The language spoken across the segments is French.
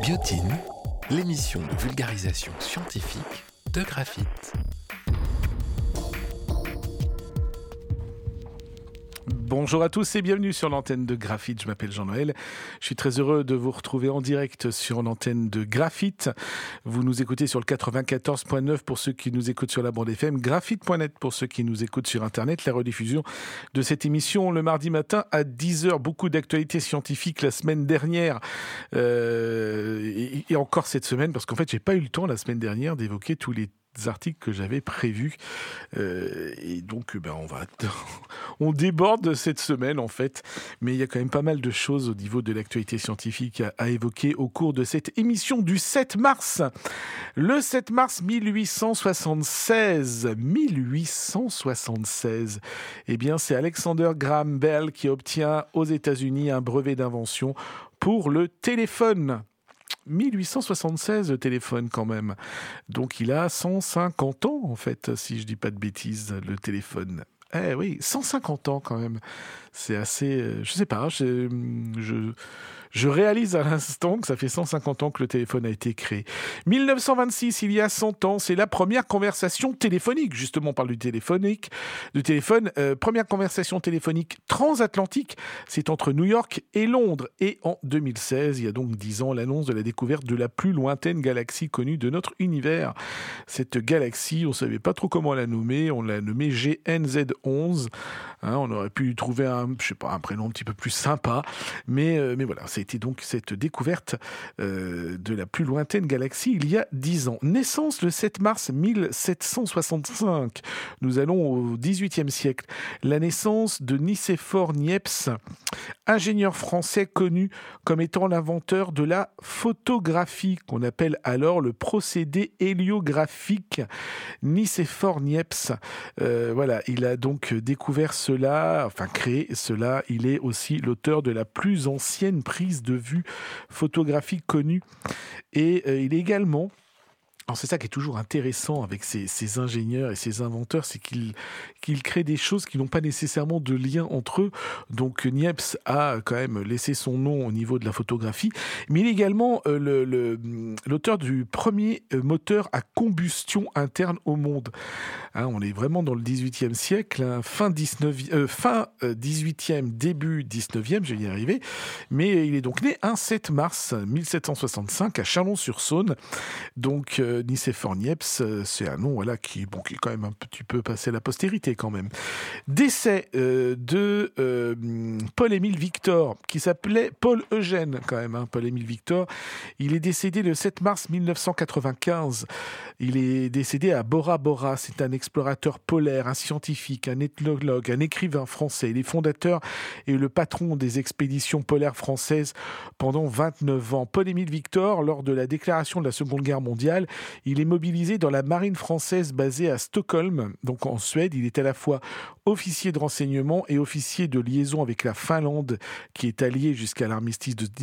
Biotine, l'émission de vulgarisation scientifique de Graphite. Bonjour à tous et bienvenue sur l'antenne de Graphite. Je m'appelle Jean-Noël. Je suis très heureux de vous retrouver en direct sur l'antenne de Graphite. Vous nous écoutez sur le 94.9 pour ceux qui nous écoutent sur la bande FM, graphite.net pour ceux qui nous écoutent sur Internet. La rediffusion de cette émission le mardi matin à 10h. Beaucoup d'actualités scientifiques la semaine dernière et encore cette semaine parce qu'en fait, j'ai pas eu le temps la semaine dernière d'évoquer tous les articles que j'avais prévus et donc on déborde cette semaine en fait, mais il y a quand même pas mal de choses au niveau de l'actualité scientifique à évoquer au cours de cette émission du 7 mars. Le 7 mars 1876, eh bien c'est Alexander Graham Bell qui obtient aux États-Unis un brevet d'invention pour le téléphone. 1876, le téléphone quand même. Donc il a 150 ans en fait, si je dis pas de bêtises, le téléphone. Eh oui, 150 ans quand même. C'est assez... je sais pas, je réalise à l'instant que ça fait 150 ans que le téléphone a été créé. 1926, il y a 100 ans, c'est la première conversation téléphonique. Justement, on parle du téléphone. Première conversation téléphonique transatlantique, c'est entre New York et Londres. Et en 2016, il y a donc 10 ans, l'annonce de la découverte de la plus lointaine galaxie connue de notre univers. Cette galaxie, on ne savait pas trop comment la nommer. On l'a nommée GNZ11. On aurait pu trouver un prénom un petit peu plus sympa. Mais voilà, ça a été donc cette découverte de la plus lointaine galaxie il y a 10 ans. Naissance le 7 mars 1765. Nous allons au XVIIIe siècle. La naissance de Nicéphore Niepce, ingénieur français connu comme étant l'inventeur de la photographie, qu'on appelle alors le procédé héliographique. Nicéphore Niepce, il a donc découvert créé cela. Il est aussi l'auteur de la plus ancienne prise de vue photographique connue. Et il est également... Alors c'est ça qui est toujours intéressant avec ces ingénieurs et ces inventeurs, c'est qu'ils créent des choses qui n'ont pas nécessairement de lien entre eux. Donc Niepce a quand même laissé son nom au niveau de la photographie, mais il est également l'auteur du premier moteur à combustion interne au monde. On est vraiment dans le 18e siècle, fin 18e, début 19e, je vais y arriver. Mais il est donc né un 7 mars 1765 à Chalon-sur-Saône. Donc Nicéphore Niepce, c'est un nom qui est quand même un petit peu passé à la postérité quand même. Décès de Paul-Émile Victor, qui s'appelait Paul Eugène quand même, Paul-Émile Victor. Il est décédé le 7 mars 1995. Il est décédé à Bora Bora. C'est un explorateur polaire, un scientifique, un ethnologue, un écrivain français. Il est fondateur et le patron des expéditions polaires françaises pendant 29 ans. Paul-Émile Victor, lors de la déclaration de la Seconde Guerre mondiale, il est mobilisé dans la marine française basée à Stockholm, donc en Suède. Il est à la fois officier de renseignement et officier de liaison avec la Finlande, qui est alliée jusqu'à l'armistice de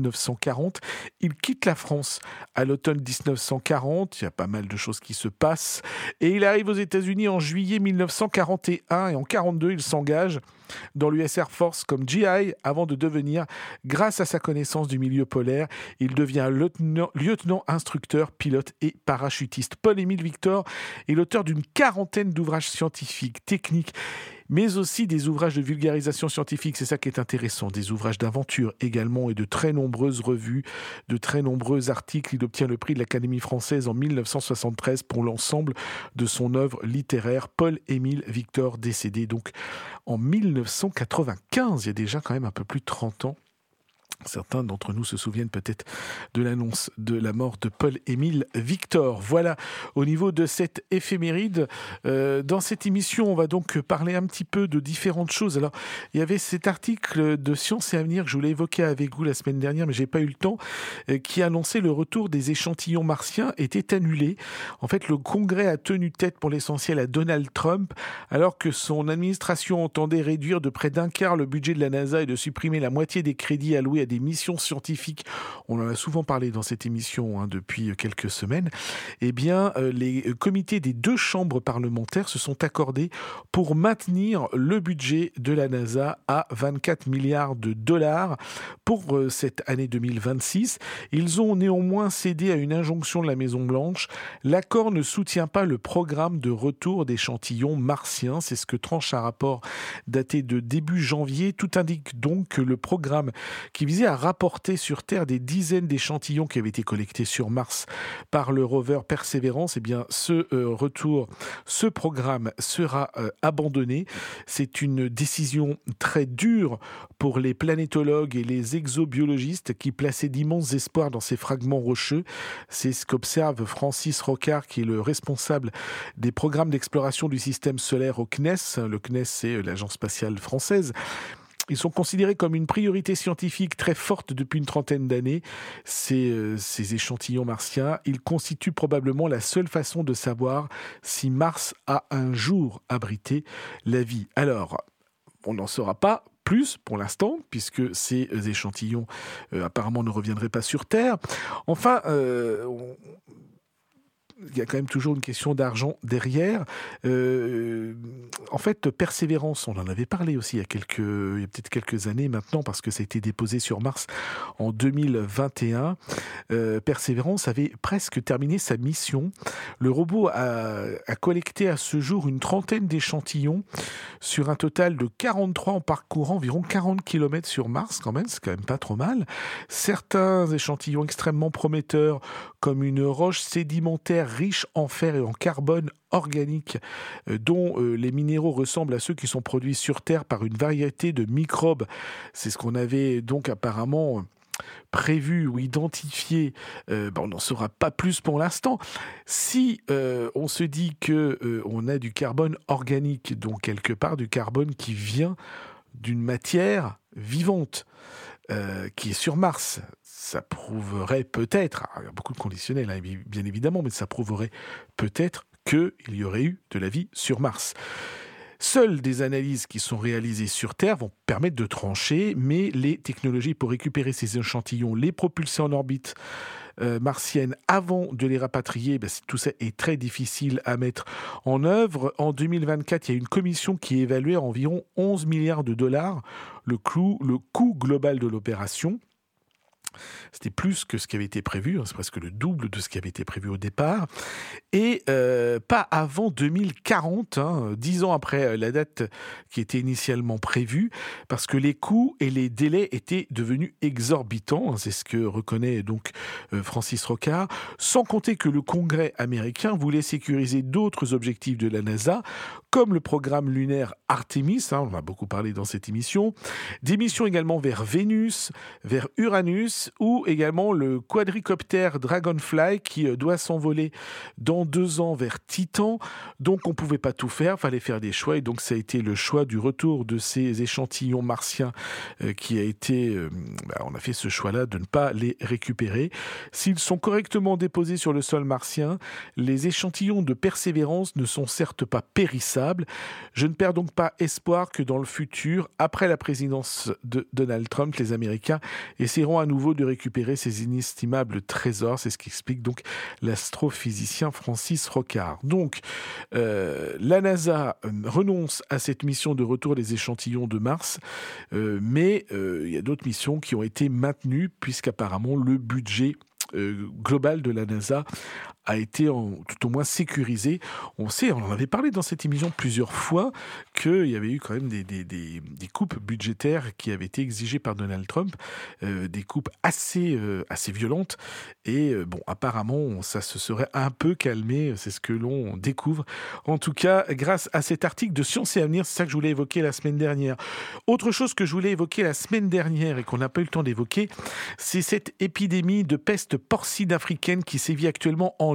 1940. Il quitte la France à l'automne 1940. Il y a pas mal de choses qui se passent. Et il arrive aux États-Unis en juillet 1941. Et en 1942, il s'engage dans l'US Air Force comme GI avant de devenir, grâce à sa connaissance du milieu polaire, il devient lieutenant instructeur, pilote et parachutiste. Paul-Émile Victor est l'auteur d'une quarantaine d'ouvrages scientifiques, techniques, mais aussi des ouvrages de vulgarisation scientifique. C'est ça qui est intéressant. Des ouvrages d'aventure également et de très nombreuses revues, de très nombreux articles. Il obtient le prix de l'Académie française en 1973 pour l'ensemble de son œuvre littéraire. Paul-Émile Victor, décédé donc en 1995. Il y a déjà quand même un peu plus de 30 ans. Certains d'entre nous se souviennent peut-être de l'annonce de la mort de Paul-Émile Victor. Voilà, au niveau de cette éphéméride. Dans cette émission, on va donc parler un petit peu de différentes choses. Alors, il y avait cet article de Science et Avenir que je voulais évoquer avec vous la semaine dernière, mais j'ai pas eu le temps, qui annonçait le retour des échantillons martiens était annulé. En fait, le Congrès a tenu tête pour l'essentiel à Donald Trump, alors que son administration entendait réduire de près d'un quart le budget de la NASA et de supprimer la moitié des crédits alloués à des missions scientifiques, on en a souvent parlé dans cette émission depuis quelques semaines, eh bien, les comités des 2 chambres parlementaires se sont accordés pour maintenir le budget de la NASA à 24 milliards de dollars pour cette année 2026. Ils ont néanmoins cédé à une injonction de la Maison-Blanche. L'accord ne soutient pas le programme de retour d'échantillons martiens. C'est ce que tranche un rapport daté de début janvier. Tout indique donc que le programme qui visait à rapporter sur Terre des dizaines d'échantillons qui avaient été collectés sur Mars par le rover Perseverance, eh bien, ce programme sera abandonné. C'est une décision très dure pour les planétologues et les exobiologistes qui plaçaient d'immenses espoirs dans ces fragments rocheux. C'est ce qu'observe Francis Rocard, qui est le responsable des programmes d'exploration du système solaire au CNES. Le CNES, c'est l'Agence spatiale française. Ils sont considérés comme une priorité scientifique très forte depuis une trentaine d'années. Ces échantillons martiens, ils constituent probablement la seule façon de savoir si Mars a un jour abrité la vie. Alors, on n'en saura pas plus pour l'instant, puisque ces échantillons apparemment ne reviendraient pas sur Terre. Enfin, il y a quand même toujours une question d'argent derrière. En fait, Persévérance, on en avait parlé aussi il y a peut-être quelques années maintenant, parce que ça a été déposé sur Mars en 2021. Persévérance avait presque terminé sa mission. Le robot a collecté à ce jour une trentaine d'échantillons sur un total de 43 en parcourant environ 40 km sur Mars, quand même, c'est quand même pas trop mal. Certains échantillons extrêmement prometteurs, comme une roche sédimentaire riche en fer et en carbone organique, dont les minéraux ressemblent à ceux qui sont produits sur Terre par une variété de microbes. C'est ce qu'on avait donc apparemment prévu ou identifié. On n'en saura pas plus pour l'instant. Si on se dit qu'on a du carbone organique, donc quelque part du carbone qui vient d'une matière vivante, qui est sur Mars, ça prouverait peut-être, il y a beaucoup de conditionnels bien évidemment, mais ça prouverait peut-être qu'il y aurait eu de la vie sur Mars. Seules des analyses qui sont réalisées sur Terre vont permettre de trancher, mais les technologies pour récupérer ces échantillons, les propulser en orbite martienne avant de les rapatrier, tout ça est très difficile à mettre en œuvre. En 2024, il y a une commission qui évaluait à environ 11 milliards de dollars le coût global de l'opération. C'était plus que ce qui avait été prévu, c'est presque le double de ce qui avait été prévu au départ. Et pas avant 2040, 10 ans après la date qui était initialement prévue, parce que les coûts et les délais étaient devenus exorbitants, c'est ce que reconnaît donc Francis Rocard, sans compter que le Congrès américain voulait sécuriser d'autres objectifs de la NASA, comme le programme lunaire Artemis, on en a beaucoup parlé dans cette émission, des missions également vers Vénus, vers Uranus, ou également le quadricoptère Dragonfly qui doit s'envoler dans 2 ans vers Titan. Donc on ne pouvait pas tout faire, il fallait faire des choix, et donc ça a été le choix du retour de ces échantillons martiens qui a été... on a fait ce choix-là de ne pas les récupérer. S'ils sont correctement déposés sur le sol martien, les échantillons de Persévérance ne sont certes pas périssables. Je ne perds donc pas espoir que dans le futur, après la présidence de Donald Trump, les Américains essaieront à nouveau de récupérer ces inestimables trésors. C'est ce qu'explique donc l'astrophysicien Francis Rocard. Donc, la NASA renonce à cette mission de retour des échantillons de Mars, mais il y a d'autres missions qui ont été maintenues, puisqu'apparemment le budget global de la NASA a été tout au moins sécurisé. On en avait parlé dans cette émission plusieurs fois, qu'il y avait eu quand même des coupes budgétaires qui avaient été exigées par Donald Trump, des coupes assez violentes, et apparemment ça se serait un peu calmé, c'est ce que l'on découvre. En tout cas, grâce à cet article de Science et Avenir, c'est ça que je voulais évoquer la semaine dernière. Autre chose que je voulais évoquer la semaine dernière et qu'on n'a pas eu le temps d'évoquer, c'est cette épidémie de peste porcine africaine qui sévit actuellement en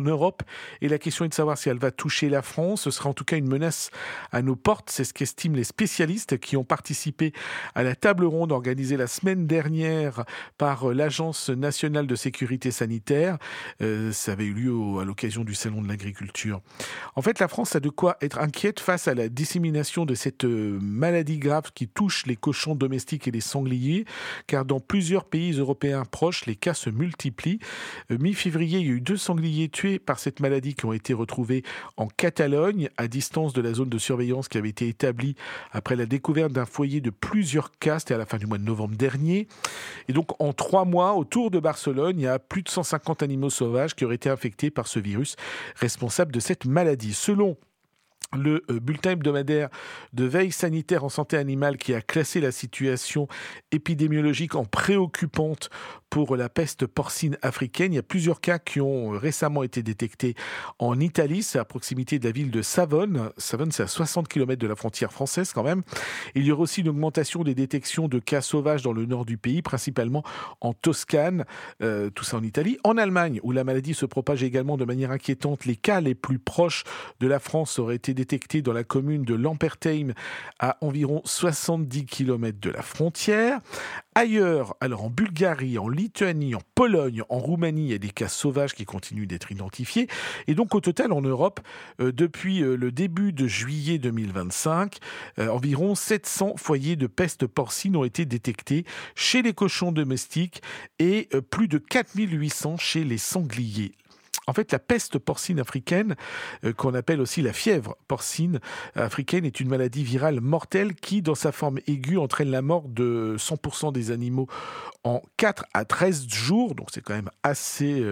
Europe. Et la question est de savoir si elle va toucher la France. Ce sera en tout cas une menace à nos portes. C'est ce qu'estiment les spécialistes qui ont participé à la table ronde organisée la semaine dernière par l'Agence nationale de sécurité sanitaire. Ça avait eu lieu à l'occasion du Salon de l'agriculture. En fait, la France a de quoi être inquiète face à la dissémination de cette maladie grave qui touche les cochons domestiques et les sangliers, car dans plusieurs pays européens proches, les cas se multiplient. Mi-février, il y a eu 2 sangliers tués par cette maladie qui ont été retrouvés en Catalogne, à distance de la zone de surveillance qui avait été établie après la découverte d'un foyer de plusieurs cas, c'était à la fin du mois de novembre dernier. Et donc, en 3 mois, autour de Barcelone, il y a plus de 150 animaux sauvages qui auraient été infectés par ce virus responsable de cette maladie. Selon le bulletin hebdomadaire de veille sanitaire en santé animale qui a classé la situation épidémiologique en préoccupante pour la peste porcine africaine. Il y a plusieurs cas qui ont récemment été détectés en Italie. C'est à proximité de la ville de Savone. Savone, c'est à 60 km de la frontière française quand même. Il y aura aussi une augmentation des détections de cas sauvages dans le nord du pays, principalement en Toscane, tout ça en Italie. En Allemagne, où la maladie se propage également de manière inquiétante, les cas les plus proches de la France auraient été détectés dans la commune de Lampertheim, à environ 70 km de la frontière. Ailleurs, alors en Bulgarie, en Lituanie, en Pologne, en Roumanie, il y a des cas sauvages qui continuent d'être identifiés. Et donc au total, en Europe, depuis le début de juillet 2025, environ 700 foyers de peste porcine ont été détectés chez les cochons domestiques et plus de 4800 chez les sangliers. En fait, la peste porcine africaine, qu'on appelle aussi la fièvre porcine africaine, est une maladie virale mortelle qui, dans sa forme aiguë, entraîne la mort de 100% des animaux en 4 à 13 jours. Donc c'est quand même assez,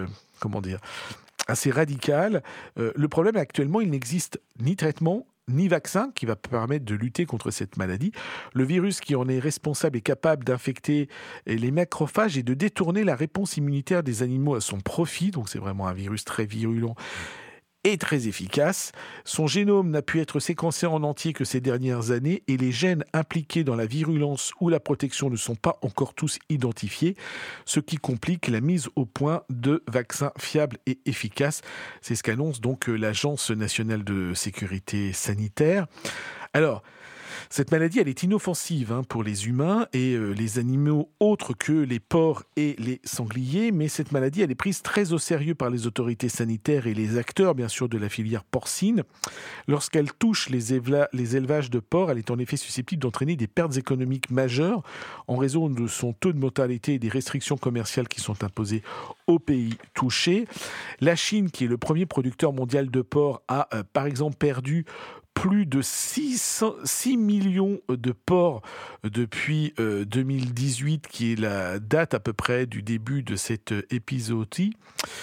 assez radical. Le problème, actuellement, il n'existe ni traitement, ni vaccin qui va permettre de lutter contre cette maladie. Le virus qui en est responsable est capable d'infecter les macrophages et de détourner la réponse immunitaire des animaux à son profit. Donc c'est vraiment un virus très virulent et très efficace. Son génome n'a pu être séquencé en entier que ces dernières années et les gènes impliqués dans la virulence ou la protection ne sont pas encore tous identifiés, ce qui complique la mise au point de vaccins fiables et efficaces. C'est ce qu'annonce donc l'Agence nationale de sécurité sanitaire. Alors, cette maladie, elle est inoffensive pour les humains et les animaux autres que les porcs et les sangliers, mais cette maladie, elle est prise très au sérieux par les autorités sanitaires et les acteurs, bien sûr, de la filière porcine. Lorsqu'elle touche les élevages de porcs, elle est en effet susceptible d'entraîner des pertes économiques majeures en raison de son taux de mortalité et des restrictions commerciales qui sont imposées aux pays touchés. La Chine, qui est le premier producteur mondial de porcs, a par exemple perdu plus de 6 millions de porcs depuis 2018, qui est la date à peu près du début de cette épizootie,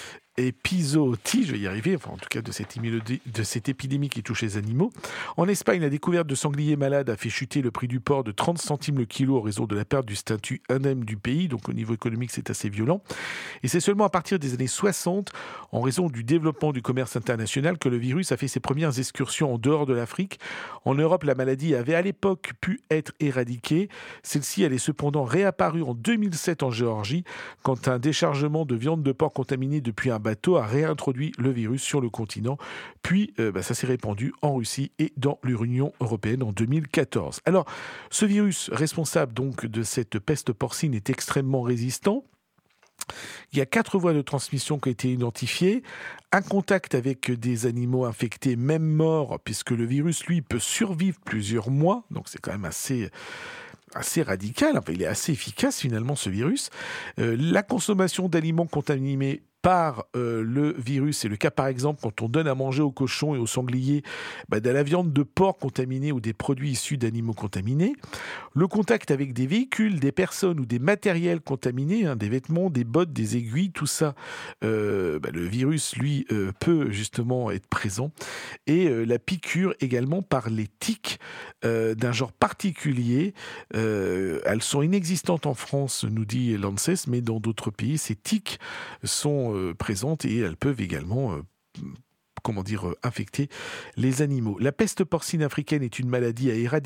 je vais y arriver, enfin en tout cas de cette épidémie qui touche les animaux. En Espagne, la découverte de sangliers malades a fait chuter le prix du porc de 30 centimes le kilo en raison de la perte du statut indemne du pays, donc au niveau économique c'est assez violent. Et c'est seulement à partir des années 60, en raison du développement du commerce international, que le virus a fait ses premières excursions en dehors de l'Afrique. En Europe, la maladie avait à l'époque pu être éradiquée. Celle-ci, elle est cependant réapparue en 2007 en Géorgie, quand un déchargement de viande de porc contaminée depuis un bateau a réintroduit le virus sur le continent. Puis, ça s'est répandu en Russie et dans l'Union européenne en 2014. Alors, ce virus responsable donc de cette peste porcine est extrêmement résistant. Il y a 4 voies de transmission qui ont été identifiées. Un contact avec des animaux infectés, même morts, puisque le virus, lui, peut survivre plusieurs mois. Donc, c'est quand même assez radical. Enfin, il est assez efficace, finalement, ce virus. La consommation d'aliments contaminés par le virus. C'est le cas par exemple quand on donne à manger aux cochons et aux sangliers de la viande de porc contaminée ou des produits issus d'animaux contaminés. Le contact avec des véhicules, des personnes ou des matériels contaminés, des vêtements, des bottes, des aiguilles, tout ça, le virus lui peut justement être présent. Et la piqûre également par les tiques d'un genre particulier. Elles sont inexistantes en France, nous dit l'ANSES, mais dans d'autres pays, ces tiques sont présentes et elles peuvent également infecter les animaux. La peste porcine africaine est une maladie à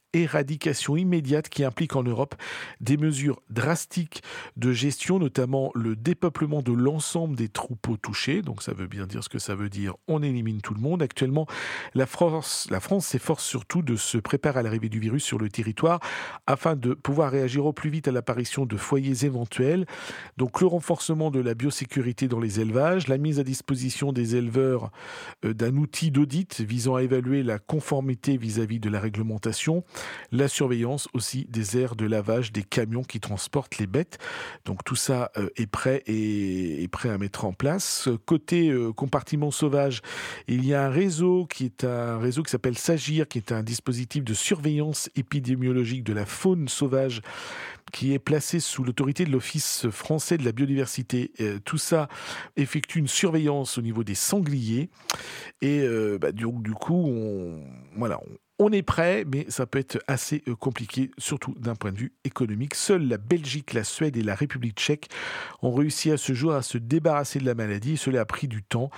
éradication immédiate qui implique en Europe des mesures drastiques de gestion, notamment le dépeuplement de l'ensemble des troupeaux touchés. Donc ça veut bien dire ce que ça veut dire, on élimine tout le monde. Actuellement, la France s'efforce surtout de se préparer à l'arrivée du virus sur le territoire afin de pouvoir réagir au plus vite à l'apparition de foyers éventuels. Donc le renforcement de la biosécurité dans les élevages, la mise à disposition des éleveurs d'un outil d'audit visant à évaluer la conformité vis-à-vis de la réglementation, la surveillance aussi des aires de lavage des camions qui transportent les bêtes. Donc tout ça est prêt à mettre en place. Côté compartiment sauvage, il y a un réseau qui s'appelle SAGIR, qui est un dispositif de surveillance épidémiologique de la faune sauvage qui est placé sous l'autorité de l'Office français de la biodiversité. Tout ça effectue une surveillance au niveau des sangliers. Et du coup, on est prêt, mais ça peut être assez compliqué, surtout d'un point de vue économique. Seules la Belgique, la Suède et la République tchèque ont réussi à ce jour à se débarrasser de la maladie. Cela a pris du temps,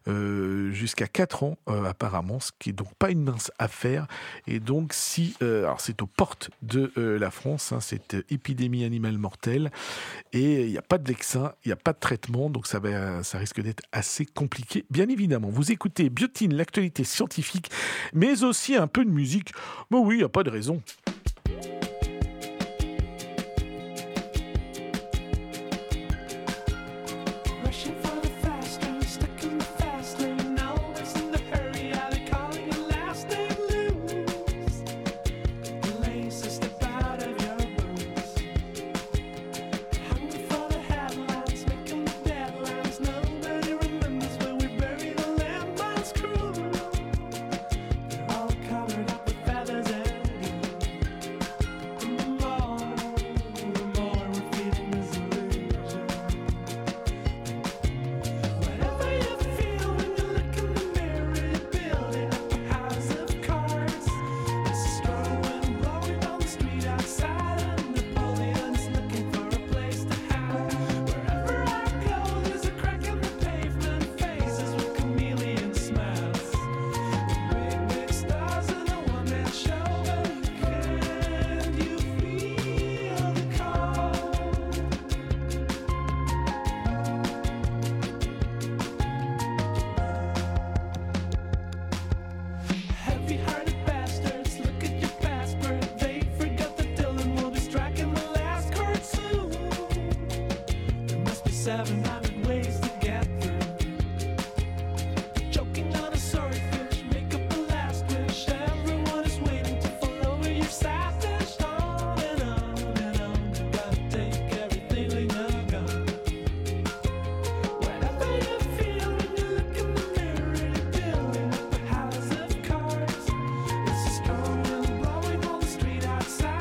jusqu'à 4 ans apparemment, ce qui est donc pas une mince affaire. Et donc alors c'est aux portes de la France, cette épidémie animale mortelle, et il n'y a pas de vaccin, il n'y a pas de traitement, donc ça risque d'être assez compliqué, bien évidemment. Vous écoutez Biotine, l'actualité scientifique, mais aussi un peu de musique. Mais oui, il n'y a pas de raison.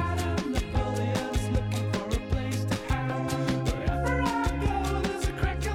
Crack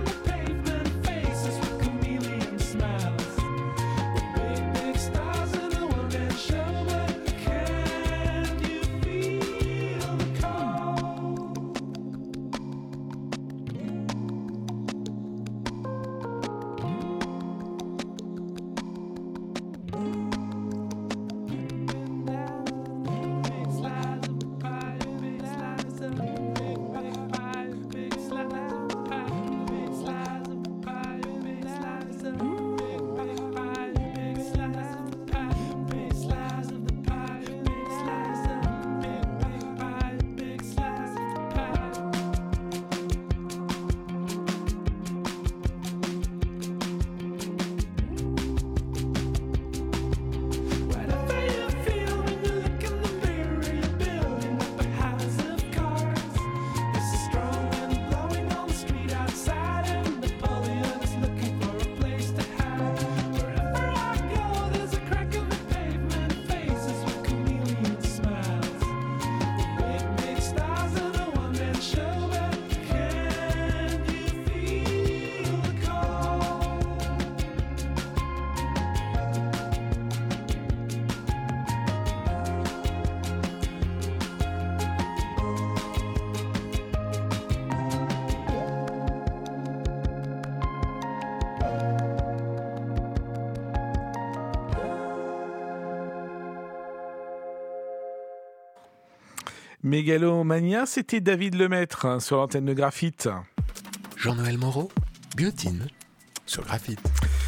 Mégalomania, c'était David Lemaître sur l'antenne de Graphite. Jean-Noël Moreau, Biotine, sur Graphite.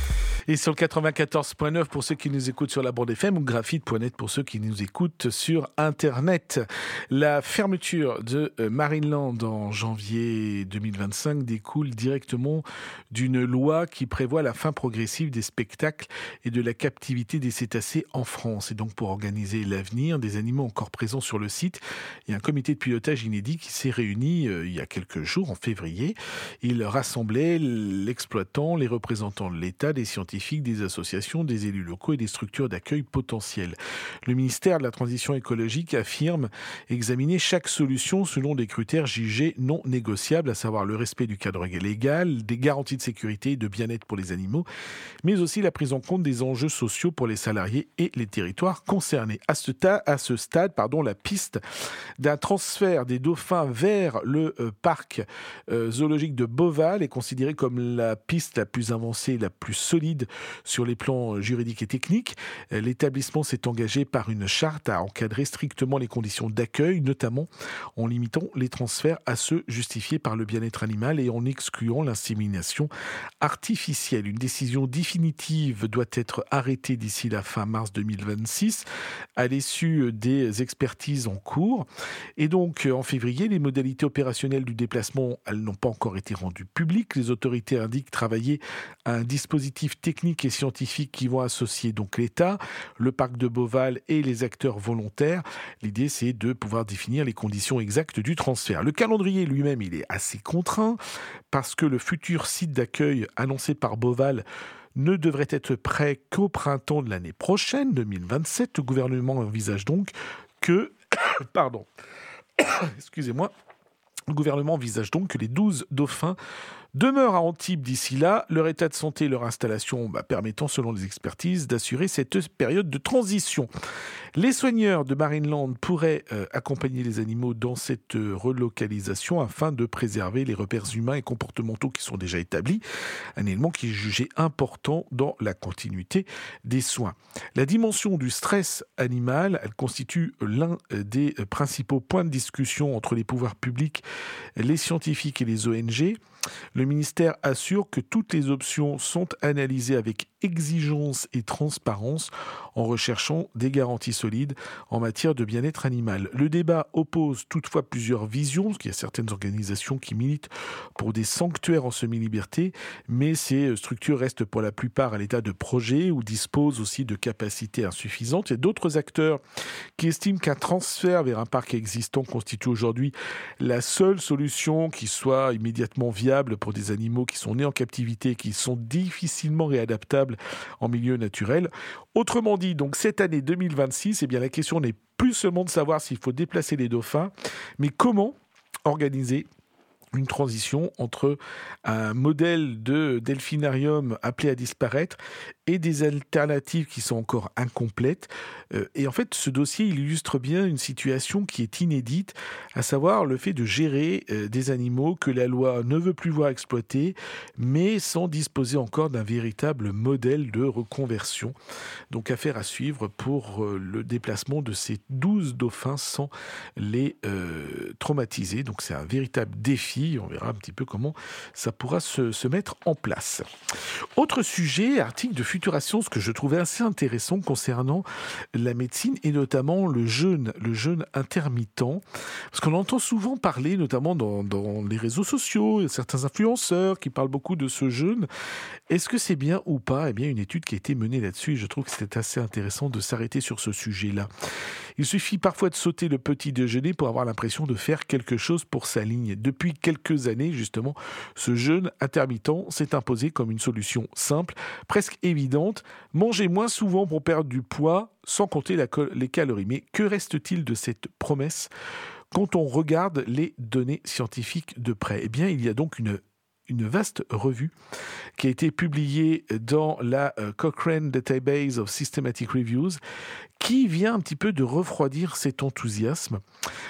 Et sur le 94.9 pour ceux qui nous écoutent sur la bande FM ou graphite.net pour ceux qui nous écoutent sur Internet. La fermeture de Marineland en janvier 2025 découle directement d'une loi qui prévoit la fin progressive des spectacles et de la captivité des cétacés en France. Et donc pour organiser l'avenir des animaux encore présents sur le site, il y a un comité de pilotage inédit qui s'est réuni il y a quelques jours, en février. Il rassemblait l'exploitant, les représentants de l'État, des scientifiques, des associations, des élus locaux et des structures d'accueil potentielles. Le ministère de la Transition écologique affirme examiner chaque solution selon des critères jugés non négociables, à savoir le respect du cadre légal, des garanties de sécurité et de bien-être pour les animaux, mais aussi la prise en compte des enjeux sociaux pour les salariés et les territoires concernés. À ce stade, la piste d'un transfert des dauphins vers le parc zoologique de Beauval est considérée comme la piste la plus avancée, la plus solide sur les plans juridiques et techniques. L'établissement s'est engagé par une charte à encadrer strictement les conditions d'accueil, notamment en limitant les transferts à ceux justifiés par le bien-être animal et en excluant l'insémination artificielle. Une décision définitive doit être arrêtée d'ici la fin mars 2026 à l'issue des expertises en cours. Et donc, en février, les modalités opérationnelles du déplacement, elles n'ont pas encore été rendues publiques. Les autorités indiquent travailler à un dispositif technique et scientifiques qui vont associer donc l'État, le parc de Beauval et les acteurs volontaires. L'idée, c'est de pouvoir définir les conditions exactes du transfert. Le calendrier lui-même, il est assez contraint parce que le futur site d'accueil annoncé par Beauval ne devrait être prêt qu'au printemps de l'année prochaine, 2027. Le gouvernement envisage donc que... Pardon. Excusez-moi. Le gouvernement envisage donc que les 12 dauphins demeurent à Antibes d'ici là, leur état de santé et leur installation permettant, selon les expertises, d'assurer cette période de transition. Les soigneurs de Marineland pourraient accompagner les animaux dans cette relocalisation afin de préserver les repères humains et comportementaux qui sont déjà établis, un élément qui est jugé important dans la continuité des soins. La dimension du stress animal, elle constitue l'un des principaux points de discussion entre les pouvoirs publics, les scientifiques et les ONG. Le ministère assure que toutes les options sont analysées avec exigence et transparence en recherchant des garanties solides en matière de bien-être animal. Le débat oppose toutefois plusieurs visions, parce qu'il y a certaines organisations qui militent pour des sanctuaires en semi-liberté, mais ces structures restent pour la plupart à l'état de projet ou disposent aussi de capacités insuffisantes. Il y a d'autres acteurs qui estiment qu'un transfert vers un parc existant constitue aujourd'hui la seule solution qui soit immédiatement viable pour des animaux qui sont nés en captivité, qui sont difficilement réadaptables en milieu naturel. Autrement dit, donc cette année 2026, la question n'est plus seulement de savoir s'il faut déplacer les dauphins, mais comment organiser une transition entre un modèle de delphinarium appelé à disparaître et des alternatives qui sont encore incomplètes. Et en fait, ce dossier illustre bien une situation qui est inédite, à savoir le fait de gérer des animaux que la loi ne veut plus voir exploiter, mais sans disposer encore d'un véritable modèle de reconversion. Donc affaire à suivre pour le déplacement de ces 12 dauphins sans les traumatiser. Donc c'est un véritable défi. On verra un petit peu comment ça pourra se mettre en place. Autre sujet, article de Futura Science que je trouvais assez intéressant concernant la médecine et notamment le jeûne intermittent. Parce qu'on entend souvent parler, notamment dans les réseaux sociaux, certains influenceurs qui parlent beaucoup de ce jeûne. Est-ce que c'est bien ou pas ? Une étude qui a été menée là-dessus, et je trouve que c'était assez intéressant de s'arrêter sur ce sujet-là. Il suffit parfois de sauter le petit déjeuner pour avoir l'impression de faire quelque chose pour sa ligne. Depuis quelques années, justement, ce jeûne intermittent s'est imposé comme une solution simple, presque évidente. Manger moins souvent pour perdre du poids, sans compter les calories. Mais que reste-t-il de cette promesse quand on regarde les données scientifiques de près ? Il y a donc une vaste revue qui a été publiée dans la Cochrane Database of Systematic Reviews qui vient un petit peu de refroidir cet enthousiasme.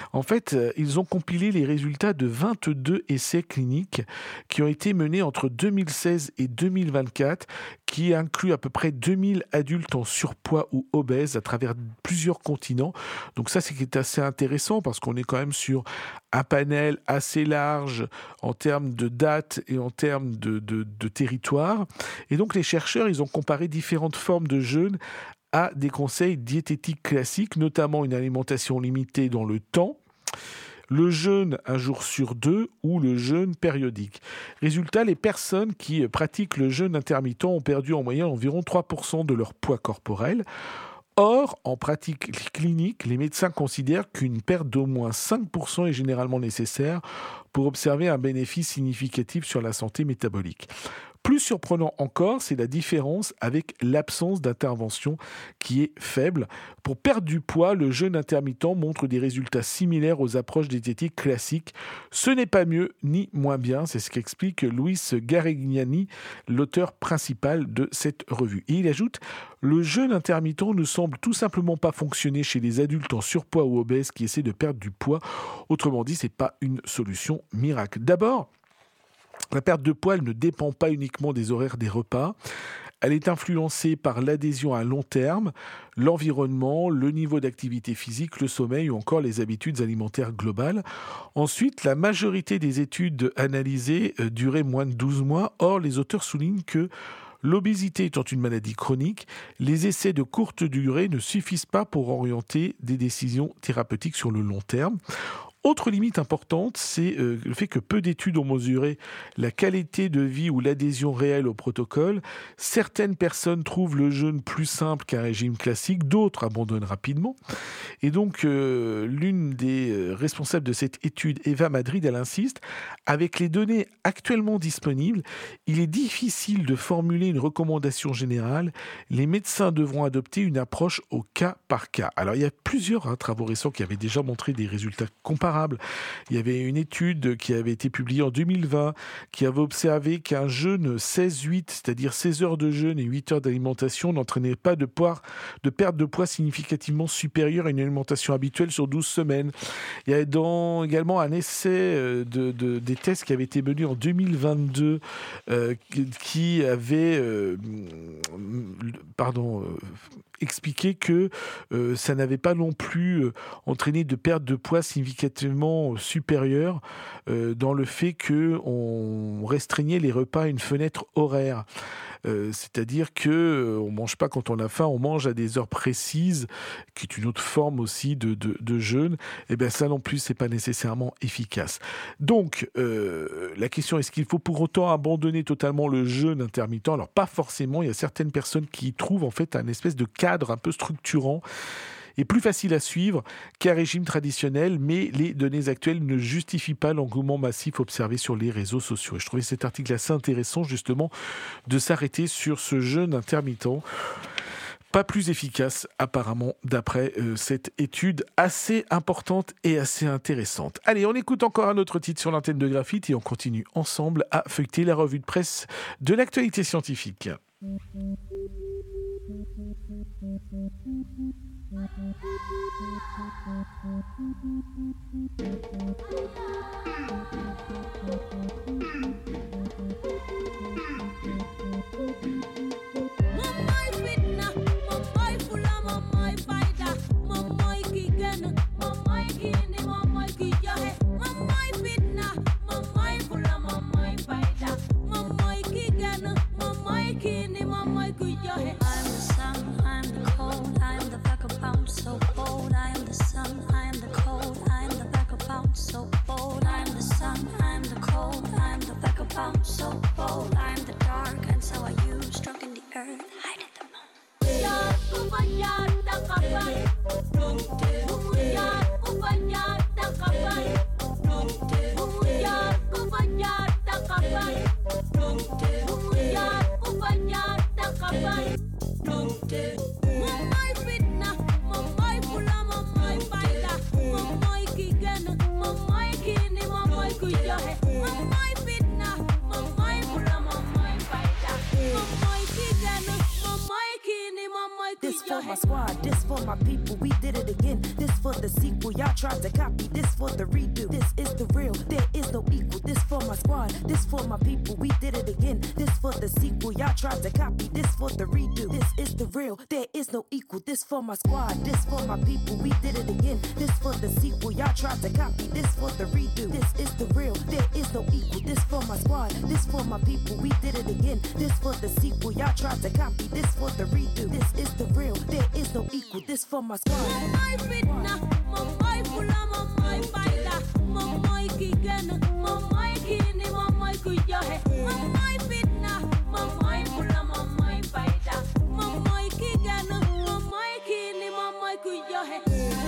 En fait, ils ont compilé les résultats de 22 essais cliniques qui ont été menés entre 2016 et 2024, qui incluent à peu près 2000 adultes en surpoids ou obèses à travers plusieurs continents. Donc ça, c'est qui est assez intéressant parce qu'on est quand même sur un panel assez large en termes de dates et en termes de territoire. Et donc les chercheurs, ils ont comparé différentes formes de jeûne à des conseils diététiques classiques, notamment une alimentation limitée dans le temps, le jeûne un jour sur 2 ou le jeûne périodique. Résultat, les personnes qui pratiquent le jeûne intermittent ont perdu en moyenne environ 3% de leur poids corporel. Or, en pratique clinique, les médecins considèrent qu'une perte d'au moins 5% est généralement nécessaire pour observer un bénéfice significatif sur la santé métabolique. Plus surprenant encore, c'est la différence avec l'absence d'intervention qui est faible. Pour perdre du poids, le jeûne intermittent montre des résultats similaires aux approches diététiques classiques. Ce n'est pas mieux ni moins bien, c'est ce qu'explique Luis Garegnani, l'auteur principal de cette revue. Et il ajoute « Le jeûne intermittent ne semble tout simplement pas fonctionner chez les adultes en surpoids ou obèses qui essaient de perdre du poids. Autrement dit, ce n'est pas une solution miracle. » D'abord, la perte de poids ne dépend pas uniquement des horaires des repas. Elle est influencée par l'adhésion à long terme, l'environnement, le niveau d'activité physique, le sommeil ou encore les habitudes alimentaires globales. Ensuite, la majorité des études analysées duraient moins de 12 mois. Or, les auteurs soulignent que l'obésité étant une maladie chronique, les essais de courte durée ne suffisent pas pour orienter des décisions thérapeutiques sur le long terme. Autre limite importante, c'est le fait que peu d'études ont mesuré la qualité de vie ou l'adhésion réelle au protocole. Certaines personnes trouvent le jeûne plus simple qu'un régime classique, d'autres abandonnent rapidement. Et donc, l'une des responsables de cette étude, Eva Madrid, elle insiste, avec les données actuellement disponibles, il est difficile de formuler une recommandation générale. Les médecins devront adopter une approche au cas par cas. Alors, il y a plusieurs travaux récents qui avaient déjà montré des résultats comparables. Il y avait une étude qui avait été publiée en 2020 qui avait observé qu'un jeûne 16-8, c'est-à-dire 16 heures de jeûne et 8 heures d'alimentation, n'entraînait pas de perte de poids significativement supérieure à une alimentation habituelle sur 12 semaines. Il y a également un essai des tests qui avaient été menés en 2022 qui avait expliqué que ça n'avait pas non plus entraîné de perte de poids significativement supérieure dans le fait qu'on restreignait les repas à une fenêtre horaire. C'est-à-dire qu'on ne mange pas quand on a faim, on mange à des heures précises, qui est une autre forme aussi de jeûne. Et bien ça non plus, c'est pas nécessairement efficace. Donc, la question, est-ce qu'il faut pour autant abandonner totalement le jeûne intermittent ? Alors pas forcément, il y a certaines personnes qui y trouvent en fait un espèce de cadre un peu structurant est plus facile à suivre qu'un régime traditionnel, mais les données actuelles ne justifient pas l'engouement massif observé sur les réseaux sociaux. Et je trouvais cet article assez intéressant, justement, de s'arrêter sur ce jeûne intermittent. Pas plus efficace, apparemment, d'après cette étude assez importante et assez intéressante. Allez, on écoute encore un autre titre sur l'antenne de Graphite et on continue ensemble à feuilleter la revue de presse de l'actualité scientifique. This for my squad, this for my people, we did it again. This for the sequel. Y'all tried to copy, this for the redo. This is the real, there is no equal. This for my squad, this for my people. We did it again. This for the sequel. Y'all tried to copy, this for the redo. This is the real, there is no equal. This for my squad, this for my people. We did it again. This for the sequel. Y'all tried to copy, this for the redo. This is the real, there is no equal. This for my squad, this for my people. We did it again. This for the sequel. Y'all tried to copy, this for the redo. This is the real, there is no equal. This for my squad. My fitna, my pula, my baila, my kigana, my kini, my kuyahe. My fitna, my pula, my baila, my kigana, my kini, my kuyahe.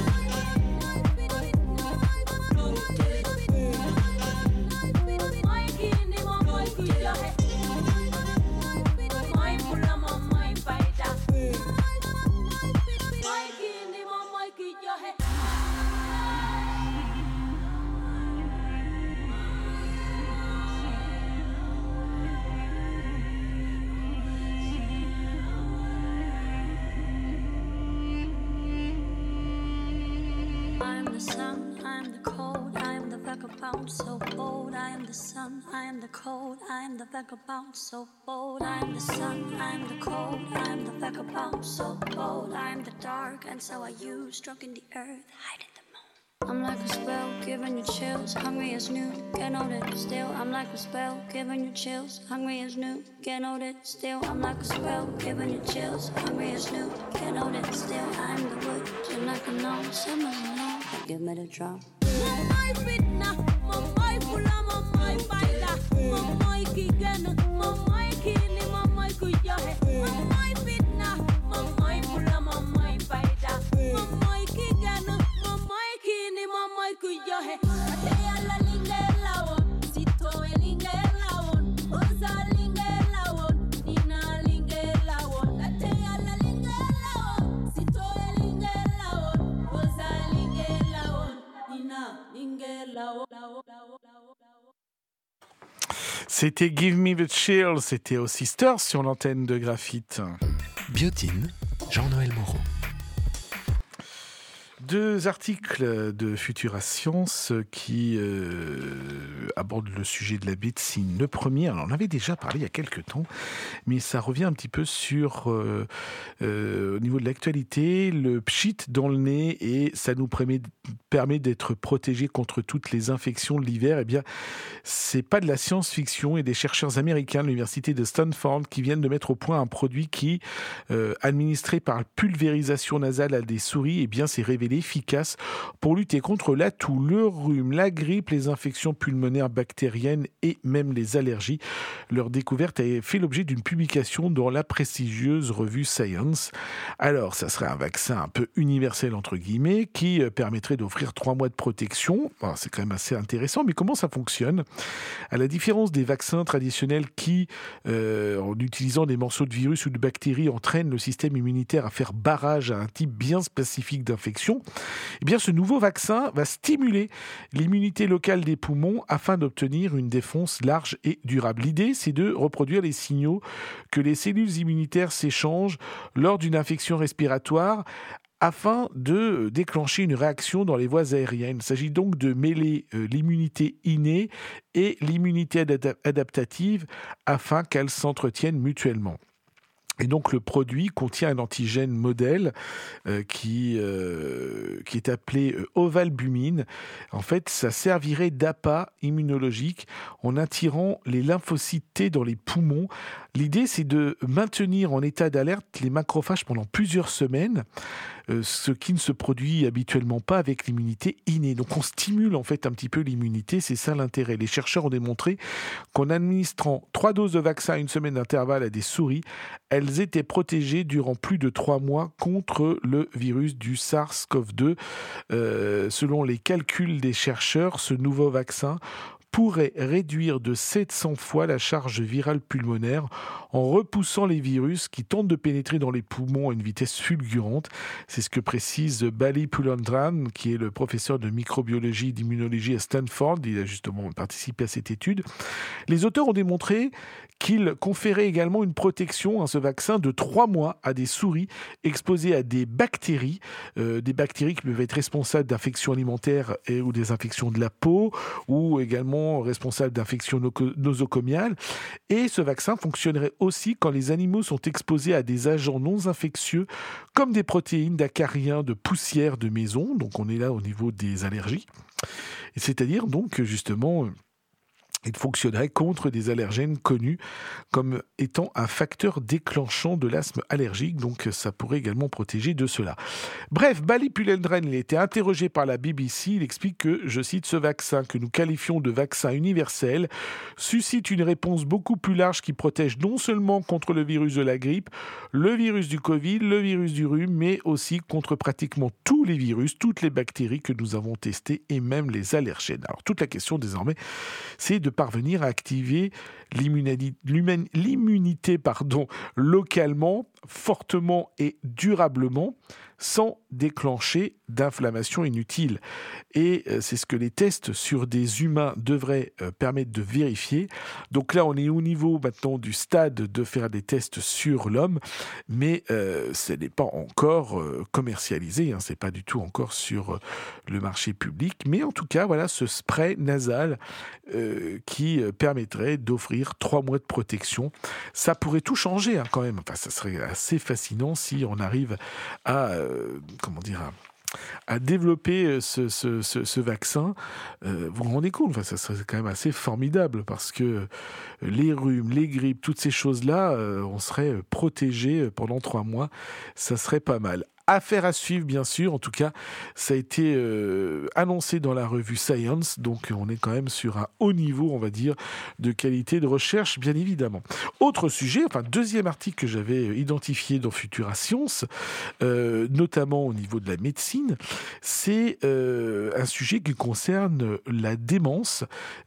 I'm the sun, I'm the cold, I am the vagabond, so bold. I am the sun, I am the cold, I am the vagabond, so bold. I am the sun, I am the cold, I am the vagabond, so bold. I am the dark, and so are you, stroking the earth, hiding the moon. I'm like a spell, giving you chills, hungry as new, can't hold it still. I'm like a spell, giving you chills, hungry as new, can't hold it still. I'm like a spell, giving you chills, hungry as new, can't hold it still. I'm the wood, you're like a no, summer's alone, give me the drum. My fitna, my pula, my baila, my kigana, my kini, my kuyahe. My fitna, my pula, my baila, my kigana, my kini, my kuyahe. Atea la lingela won, sito elingela won, oza lingela won, nina lingela won. Atea la lingela won, sito elingela won, oza lingela won, nina lingela won. C'était Give Me the Chill, c'était aux Sisters sur l'antenne de Graphite. Biotine, Jean-Noël Moreau. Deux articles de Futura Science qui abordent le sujet de la médecine. Le premier, alors on en avait déjà parlé il y a quelques temps, mais ça revient un petit peu sur, au niveau de l'actualité, le pchit dans le nez, et ça nous permet d'être protégés contre toutes les infections de l'hiver. Eh bien, c'est pas de la science-fiction, et des chercheurs américains de l'université de Stanford qui viennent de mettre au point un produit qui, administré par pulvérisation nasale à des souris, eh bien, s'est révélé efficace pour lutter contre la toux, le rhume, la grippe, les infections pulmonaires bactériennes et même les allergies. Leur découverte a fait l'objet d'une publication dans la prestigieuse revue Science. Alors, ça serait un vaccin un peu universel entre guillemets qui permettrait d'offrir 3 mois de protection. Alors, c'est quand même assez intéressant, mais comment ça fonctionne ? À la différence des vaccins traditionnels qui, en utilisant des morceaux de virus ou de bactéries, entraînent le système immunitaire à faire barrage à un type bien spécifique d'infection, eh bien, ce nouveau vaccin va stimuler l'immunité locale des poumons afin d'obtenir une défense large et durable. L'idée, c'est de reproduire les signaux que les cellules immunitaires s'échangent lors d'une infection respiratoire afin de déclencher une réaction dans les voies aériennes. Il s'agit donc de mêler l'immunité innée et l'immunité adaptative afin qu'elles s'entretiennent mutuellement. Et donc le produit contient un antigène modèle qui est appelé ovalbumine. En fait, ça servirait d'appât immunologique en attirant les lymphocytes T dans les poumons. L'idée, c'est de maintenir en état d'alerte les macrophages pendant plusieurs semaines, ce qui ne se produit habituellement pas avec l'immunité innée. Donc on stimule en fait un petit peu l'immunité, c'est ça l'intérêt. Les chercheurs ont démontré qu'en administrant 3 doses de vaccin à une semaine d'intervalle à des souris, elles étaient protégées durant plus de 3 mois contre le virus du SARS-CoV-2. Selon les calculs des chercheurs, ce nouveau vaccin pourrait réduire de 700 fois la charge virale pulmonaire en repoussant les virus qui tentent de pénétrer dans les poumons à une vitesse fulgurante. C'est ce que précise Bali Pulandran, qui est le professeur de microbiologie et d'immunologie à Stanford. Il a justement participé à cette étude. Les auteurs ont démontré qu'il conférait également une protection, ce vaccin, de 3 mois à des souris exposées à des bactéries qui peuvent être responsables d'infections alimentaires ou des infections de la peau, ou également responsables d'infections nosocomiales. Et ce vaccin fonctionnerait aussi quand les animaux sont exposés à des agents non infectieux, comme des protéines d'acariens de poussière de maison. Donc on est là au niveau des allergies. C'est-à-dire donc justement... Il fonctionnerait contre des allergènes connus comme étant un facteur déclenchant de l'asthme allergique, donc ça pourrait également protéger de cela. Bref, Bali Pulandran, il a été interrogé par la BBC, il explique que, je cite, ce vaccin que nous qualifions de vaccin universel suscite une réponse beaucoup plus large qui protège non seulement contre le virus de la grippe, le virus du Covid, le virus du rhume, mais aussi contre pratiquement tous les virus, toutes les bactéries que nous avons testées et même les allergènes. Alors toute la question désormais, c'est de parvenir à activer l'immunité localement, fortement et durablement, sans déclencher d'inflammation inutile. Et c'est ce que les tests sur des humains devraient permettre de vérifier. Donc là, on est au niveau maintenant du stade de faire des tests sur l'homme, mais ce n'est pas encore commercialisé, c'est pas du tout encore sur le marché public. Mais en tout cas, voilà ce spray nasal qui permettrait d'offrir 3 mois de protection. Ça pourrait tout changer quand même. Enfin, ça serait assez fascinant si on arrive à développer ce vaccin. Vous vous rendez compte, ça serait quand même assez formidable parce que les rhumes, les grippes, toutes ces choses-là, on serait protégé pendant 3 mois. Ça serait pas mal. Affaire à suivre, bien sûr. En tout cas, ça a été annoncé dans la revue Science. Donc, on est quand même sur un haut niveau, on va dire, de qualité de recherche, bien évidemment. Autre sujet, deuxième article que j'avais identifié dans Futura Science, notamment au niveau de la médecine, c'est un sujet qui concerne la démence.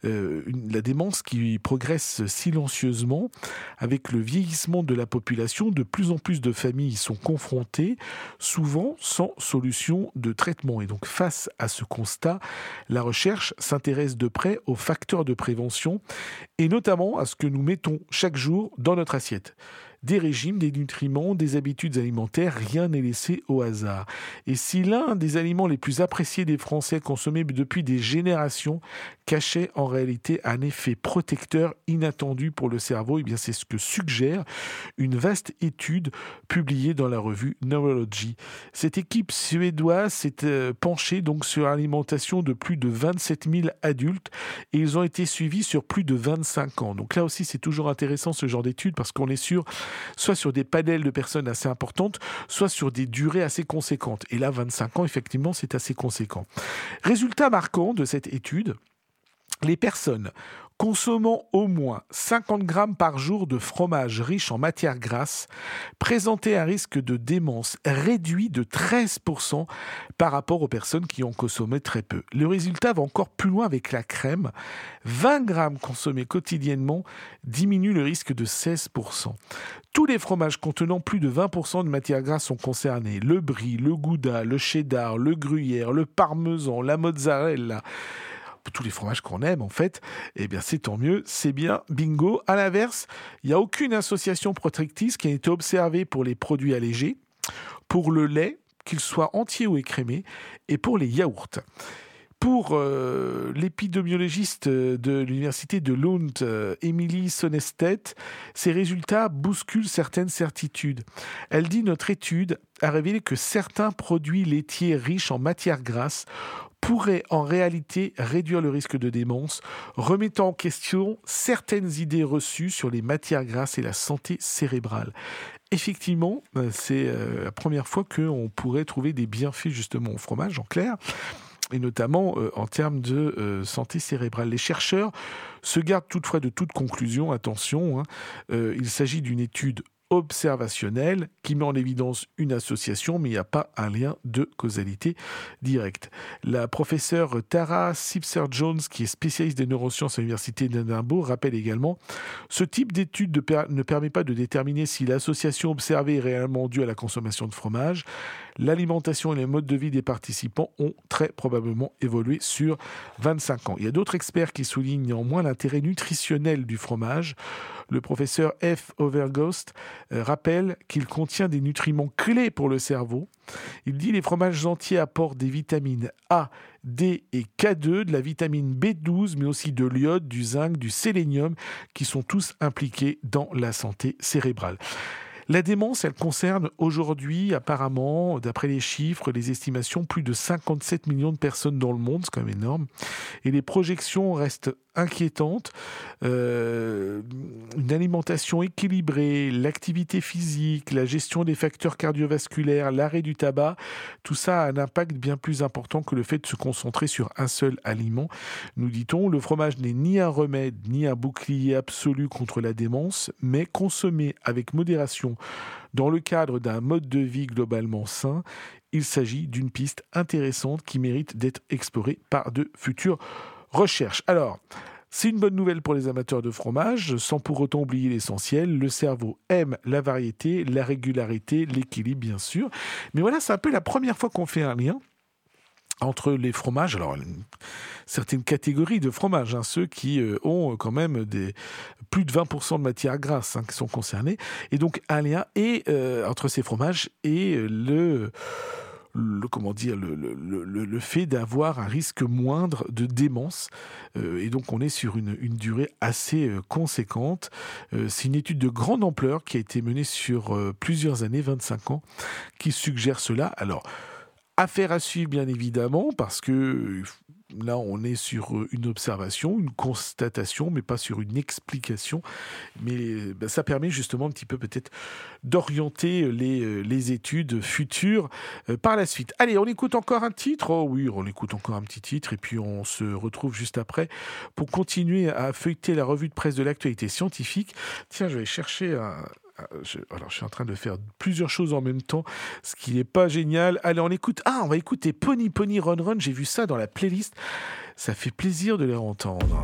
La démence qui progresse silencieusement avec le vieillissement de la population. De plus en plus de familles y sont confrontées, souvent sans solution de traitement. Et donc, face à ce constat, la recherche s'intéresse de près aux facteurs de prévention et notamment à ce que nous mettons chaque jour dans notre assiette. Des régimes, des nutriments, des habitudes alimentaires, rien n'est laissé au hasard. Et si l'un des aliments les plus appréciés des Français consommés depuis des générations cachait en réalité un effet protecteur inattendu pour le cerveau, bien c'est ce que suggère une vaste étude publiée dans la revue Neurology. Cette équipe suédoise s'est penchée donc sur l'alimentation de plus de 27 000 adultes et ils ont été suivis sur plus de 25 ans. Donc là aussi, c'est toujours intéressant ce genre d'études parce qu'on est sûr soit sur des panels de personnes assez importantes, soit sur des durées assez conséquentes. Et là, 25 ans, effectivement, c'est assez conséquent. Résultat marquant de cette étude, les personnes consommant au moins 50 grammes par jour de fromage riche en matières grasses présentaient un risque de démence réduit de 13% par rapport aux personnes qui en consommaient très peu. Le résultat va encore plus loin avec la crème. 20 grammes consommés quotidiennement diminuent le risque de 16%. Tous les fromages contenant plus de 20% de matières grasses sont concernés. Le brie, le gouda, le cheddar, le gruyère, le parmesan, la mozzarella... tous les fromages qu'on aime en fait, c'est tant mieux, c'est bien, bingo. À l'inverse, il n'y a aucune association protectrice qui a été observée pour les produits allégés, pour le lait, qu'il soit entier ou écrémé, et pour les yaourts. Pour l'épidémiologiste de l'université de Lund, Émilie Sonnestedt, ces résultats bousculent certaines certitudes. Elle dit « Notre étude a révélé que certains produits laitiers riches en matières grasses pourrait en réalité réduire le risque de démence, remettant en question certaines idées reçues sur les matières grasses et la santé cérébrale. Effectivement, c'est la première fois qu'on pourrait trouver des bienfaits justement au fromage, en clair, et notamment en termes de santé cérébrale. Les chercheurs se gardent toutefois de toute conclusion, attention, il s'agit d'une étude observationnelle qui met en évidence une association, mais il n'y a pas un lien de causalité directe. La professeure Tara Sipser-Jones, qui est spécialiste des neurosciences à l'Université d'Édimbourg, rappelle également « Ce type d'étude ne permet pas de déterminer si l'association observée est réellement due à la consommation de fromage. L'alimentation et les modes de vie des participants ont très probablement évolué sur 25 ans. » Il y a d'autres experts qui soulignent néanmoins l'intérêt nutritionnel du fromage. Le professeur F. Overghost rappelle qu'il contient des nutriments clés pour le cerveau. Il dit « Les fromages entiers apportent des vitamines A, D et K2, de la vitamine B12, mais aussi de l'iode, du zinc, du sélénium, qui sont tous impliqués dans la santé cérébrale. » La démence, elle concerne aujourd'hui, apparemment, d'après les chiffres, les estimations, plus de 57 millions de personnes dans le monde, c'est quand même énorme. Et les projections restent inquiétantes. Une alimentation équilibrée, l'activité physique, la gestion des facteurs cardiovasculaires, l'arrêt du tabac, tout ça a un impact bien plus important que le fait de se concentrer sur un seul aliment. Nous dit-on, le fromage n'est ni un remède, ni un bouclier absolu contre la démence, mais consommé avec modération dans le cadre d'un mode de vie globalement sain, il s'agit d'une piste intéressante qui mérite d'être explorée par de futures recherches. Alors, c'est une bonne nouvelle pour les amateurs de fromage, sans pour autant oublier l'essentiel. Le cerveau aime la variété, la régularité, l'équilibre, bien sûr. Mais voilà, c'est un peu la première fois qu'on fait un lien entre les fromages, alors certaines catégories de fromages, ceux qui ont quand même plus de 20% de matière grasse qui sont concernés, et donc un lien entre ces fromages et le fait d'avoir un risque moindre de démence. Et donc, on est sur une durée assez conséquente. C'est une étude de grande ampleur qui a été menée sur plusieurs années, 25 ans, qui suggère cela. Alors, affaire à suivre, bien évidemment, parce que là, on est sur une observation, une constatation, mais pas sur une explication. Mais ça permet justement un petit peu peut-être d'orienter les études futures par la suite. Allez, on écoute encore un titre. Oh oui, on écoute encore un petit titre et puis on se retrouve juste après pour continuer à feuilleter la revue de presse de l'actualité scientifique. Tiens, je vais chercher alors, je suis en train de faire plusieurs choses en même temps, ce qui n'est pas génial. Allez, on va écouter Pony Pony Run Run. J'ai vu ça dans la playlist. Ça fait plaisir de les entendre.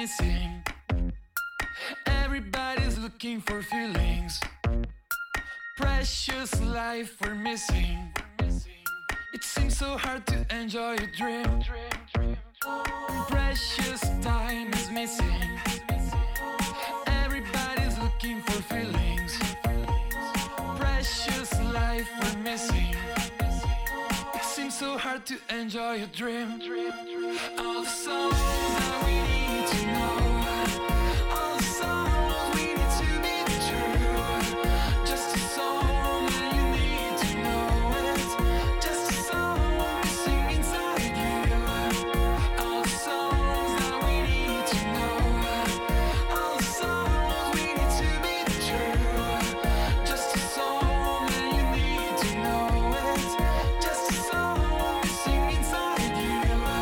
missing. Everybody's looking for feelings. Precious life we're missing. It seems so hard to enjoy a dream. Precious time is missing. Everybody's looking for feelings. Precious life we're missing. It seems so hard to enjoy a dream. All the songs that we need to know. All the songs we need to be true. Just a song that you need to know it. Just a song we sing inside you. All the songs that we need to know. All the songs we need to be true. Just a song that you need to know it. Just a song we sing inside you.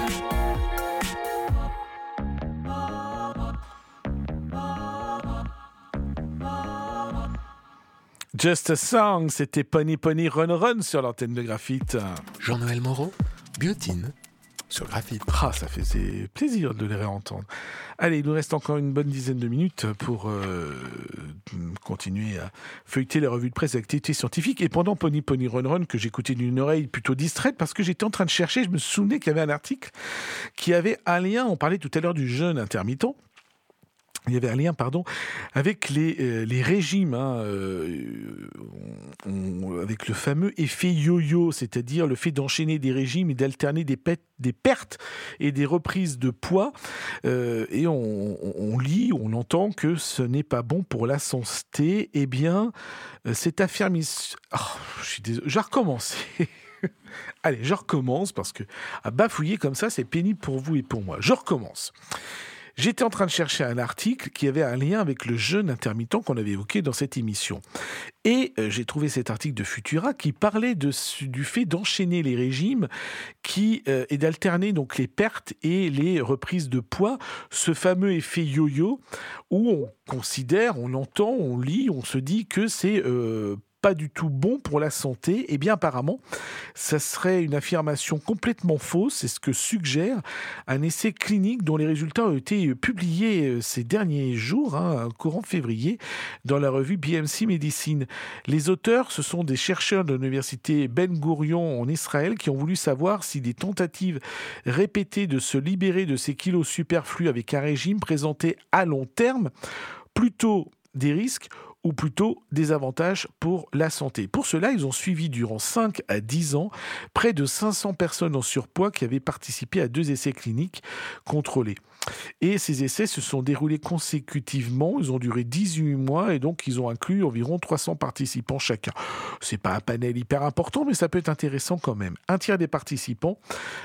Just a Song, c'était Pony Pony Run Run sur l'antenne de Graphite. Jean-Noël Moreau, Biotine, sur Graphite. Ah, ça faisait plaisir de les réentendre. Allez, il nous reste encore une bonne dizaine de minutes pour continuer à feuilleter les revues de presse d'actualité scientifique. Et pendant Pony Pony Run Run, que j'écoutais d'une oreille plutôt distraite, parce que j'étais en train de chercher, je me souvenais qu'il y avait un article qui avait un lien, on parlait tout à l'heure du jeûne intermittent. Il y avait un lien, avec les régimes, avec le fameux effet yo-yo, c'est-à-dire le fait d'enchaîner des régimes et d'alterner des pertes et des reprises de poids. Et on lit, on entend que ce n'est pas bon pour la santé. Eh bien, c'est affirmé. Oh, je suis désolé, je vais recommencer. Allez, je recommence parce que à bafouiller comme ça, c'est pénible pour vous et pour moi. Je recommence. J'étais en train de chercher un article qui avait un lien avec le jeûne intermittent qu'on avait évoqué dans cette émission. Et j'ai trouvé cet article de Futura qui parlait du fait d'enchaîner les régimes et d'alterner donc les pertes et les reprises de poids, ce fameux effet yo-yo où on considère, on entend, on lit, on se dit que c'est pas du tout bon pour la santé. Eh bien, apparemment, ça serait une affirmation complètement fausse. C'est ce que suggère un essai clinique dont les résultats ont été publiés ces derniers jours, courant février, dans la revue BMC Medicine. Les auteurs, ce sont des chercheurs de l'université Ben Gurion en Israël qui ont voulu savoir si des tentatives répétées de se libérer de ces kilos superflus avec un régime présentait à long terme plutôt des risques ou plutôt des avantages pour la santé. Pour cela, ils ont suivi durant 5 à 10 ans près de 500 personnes en surpoids qui avaient participé à 2 essais cliniques contrôlés. Et ces essais se sont déroulés consécutivement, ils ont duré 18 mois et donc ils ont inclus environ 300 participants chacun. C'est pas un panel hyper important, mais ça peut être intéressant quand même. Un tiers des participants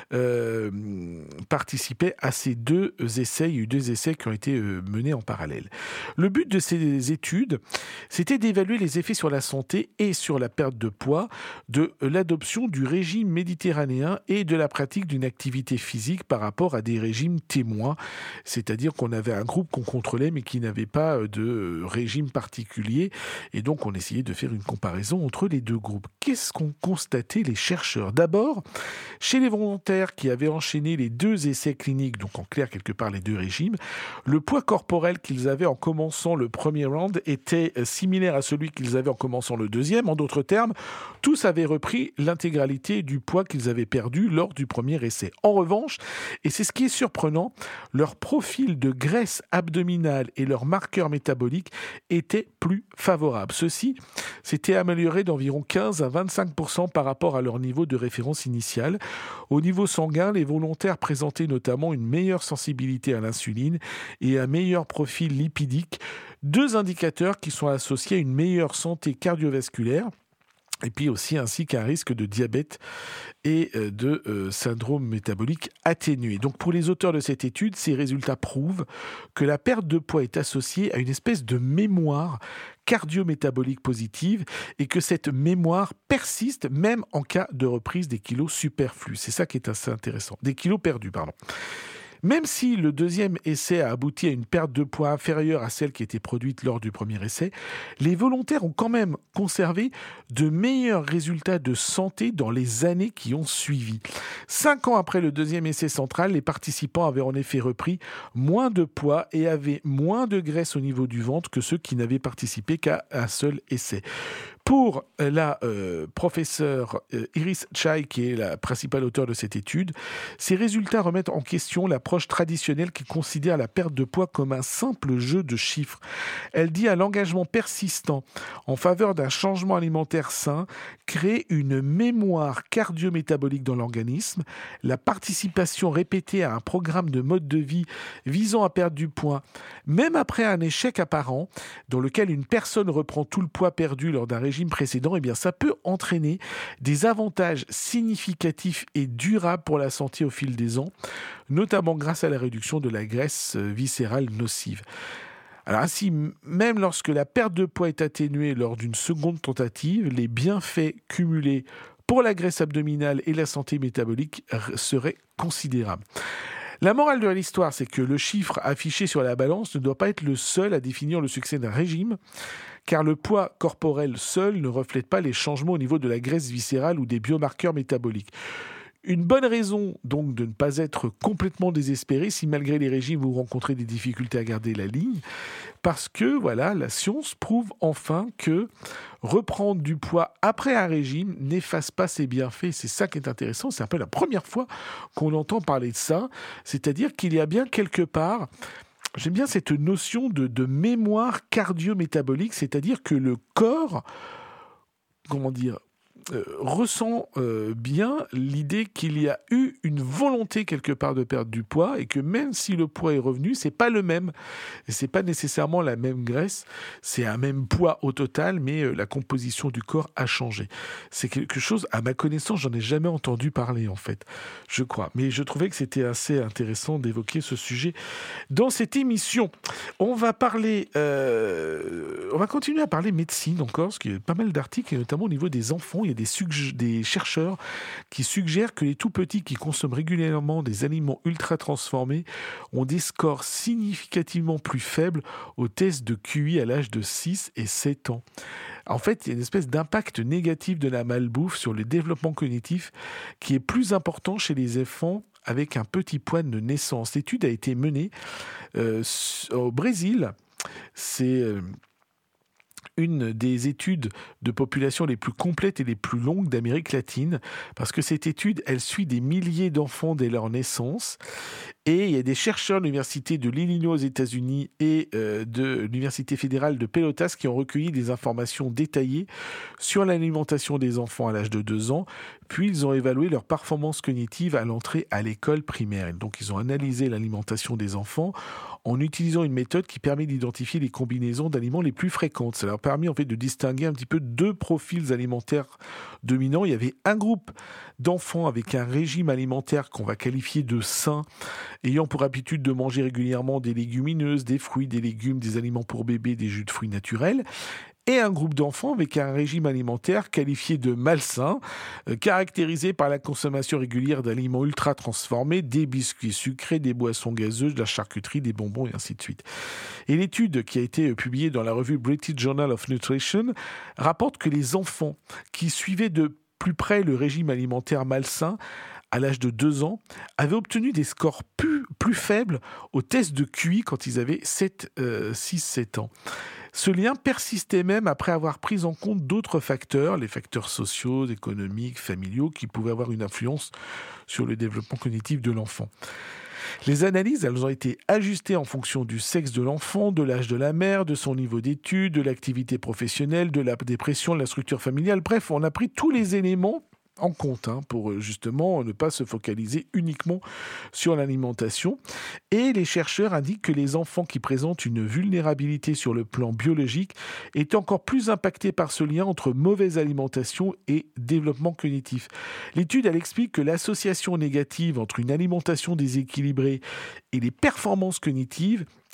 participaient à ces 2 essais. Il y a eu 2 essais qui ont été menés en parallèle. Le but de ces études, c'était d'évaluer les effets sur la santé et sur la perte de poids de l'adoption du régime méditerranéen et de la pratique d'une activité physique par rapport à des régimes témoins. C'est-à-dire qu'on avait un groupe qu'on contrôlait mais qui n'avait pas de régime particulier et donc on essayait de faire une comparaison entre les 2 groupes. Qu'est-ce qu'ont constaté les chercheurs ? D'abord, chez les volontaires qui avaient enchaîné les 2 essais cliniques, donc en clair quelque part les 2 régimes, le poids corporel qu'ils avaient en commençant le premier round était similaire à celui qu'ils avaient en commençant le deuxième. En d'autres termes, tous avaient repris l'intégralité du poids qu'ils avaient perdu lors du premier essai. En revanche, et c'est ce qui est surprenant, leur profil de graisse abdominale et leurs marqueurs métaboliques étaient plus favorables. Ceux-ci s'étaient améliorés d'environ 15 à 25% par rapport à leur niveau de référence initial. Au niveau sanguin, les volontaires présentaient notamment une meilleure sensibilité à l'insuline et un meilleur profil lipidique, 2 indicateurs qui sont associés à une meilleure santé cardiovasculaire et puis aussi ainsi qu'un risque de diabète et de syndrome métabolique atténué. Donc pour les auteurs de cette étude, ces résultats prouvent que la perte de poids est associée à une espèce de mémoire cardio-métabolique positive et que cette mémoire persiste même en cas de reprise des kilos superflus. C'est ça qui est assez intéressant. Des kilos perdus, pardon. Même si le deuxième essai a abouti à une perte de poids inférieure à celle qui était produite lors du premier essai, les volontaires ont quand même conservé de meilleurs résultats de santé dans les années qui ont suivi. 5 ans après le deuxième essai central, les participants avaient en effet repris moins de poids et avaient moins de graisse au niveau du ventre que ceux qui n'avaient participé qu'à un seul essai. Pour la professeure Iris Chai, qui est la principale auteure de cette étude, ces résultats remettent en question l'approche traditionnelle qui considère la perte de poids comme un simple jeu de chiffres. Elle dit à l'engagement persistant en faveur d'un changement alimentaire sain crée une mémoire cardio-métabolique dans l'organisme. La participation répétée à un programme de mode de vie visant à perdre du poids, même après un échec apparent, dans lequel une personne reprend tout le poids perdu lors d'un régime précédent, eh bien, ça peut entraîner des avantages significatifs et durables pour la santé au fil des ans, notamment grâce à la réduction de la graisse viscérale nocive. Alors ainsi, même lorsque la perte de poids est atténuée lors d'une seconde tentative, les bienfaits cumulés pour la graisse abdominale et la santé métabolique seraient considérables. La morale de l'histoire, c'est que le chiffre affiché sur la balance ne doit pas être le seul à définir le succès d'un régime, car le poids corporel seul ne reflète pas les changements au niveau de la graisse viscérale ou des biomarqueurs métaboliques. Une bonne raison donc de ne pas être complètement désespéré si malgré les régimes vous rencontrez des difficultés à garder la ligne, parce que voilà, la science prouve enfin que reprendre du poids après un régime n'efface pas ses bienfaits. C'est ça qui est intéressant, c'est un peu la première fois qu'on entend parler de ça, c'est-à-dire qu'il y a bien quelque part... J'aime bien cette notion de mémoire cardio-métabolique, c'est-à-dire que le corps, ressent bien l'idée qu'il y a eu une volonté quelque part de perdre du poids et que même si le poids est revenu, c'est pas le même. Et c'est pas nécessairement la même graisse, c'est un même poids au total, mais la composition du corps a changé. C'est quelque chose, à ma connaissance, j'en ai jamais entendu parler en fait, je crois. Mais je trouvais que c'était assez intéressant d'évoquer ce sujet dans cette émission. On va parler, on va continuer à parler médecine encore, parce qu'il y a pas mal d'articles, et notamment au niveau des enfants. Il y a des chercheurs qui suggèrent que les tout-petits qui consomment régulièrement des aliments ultra-transformés ont des scores significativement plus faibles aux tests de QI à l'âge de 6 et 7 ans. En fait, il y a une espèce d'impact négatif de la malbouffe sur le développement cognitif qui est plus important chez les enfants avec un petit poids de naissance. L'étude a été menée au Brésil. C'est... une des études de population les plus complètes et les plus longues d'Amérique latine, parce que cette étude, elle suit des milliers d'enfants dès leur naissance, et il y a des chercheurs de l'Université de l'Illinois aux États-Unis et de l'Université fédérale de Pelotas qui ont recueilli des informations détaillées sur l'alimentation des enfants à l'âge de 2 ans, puis ils ont évalué leur performance cognitive à l'entrée à l'école primaire. Et donc ils ont analysé l'alimentation des enfants en utilisant une méthode qui permet d'identifier les combinaisons d'aliments les plus fréquentes. Ça leur a permis en fait de distinguer un petit peu 2 profils alimentaires dominants. Il y avait un groupe d'enfants avec un régime alimentaire qu'on va qualifier de sain, ayant pour habitude de manger régulièrement des légumineuses, des fruits, des légumes, des aliments pour bébés, des jus de fruits naturels. Et un groupe d'enfants avec un régime alimentaire qualifié de malsain, caractérisé par la consommation régulière d'aliments ultra transformés, des biscuits sucrés, des boissons gazeuses, de la charcuterie, des bonbons et ainsi de suite. Et l'étude qui a été publiée dans la revue British Journal of Nutrition rapporte que les enfants qui suivaient de plus près le régime alimentaire malsain à l'âge de 2 ans, avaient obtenu des scores plus faibles au test de QI quand ils avaient 6-7 ans. Ce lien persistait même après avoir pris en compte d'autres facteurs, les facteurs sociaux, économiques, familiaux, qui pouvaient avoir une influence sur le développement cognitif de l'enfant. Les analyses, elles ont été ajustées en fonction du sexe de l'enfant, de l'âge de la mère, de son niveau d'études, de l'activité professionnelle, de la dépression, de la structure familiale. Bref, on a pris tous les éléments en compte pour justement ne pas se focaliser uniquement sur l'alimentation. Et les chercheurs indiquent que les enfants qui présentent une vulnérabilité sur le plan biologique est encore plus impacté par ce lien entre mauvaise alimentation et développement cognitif. L'étude, elle explique que l'association négative entre une alimentation déséquilibrée et les performances cognitives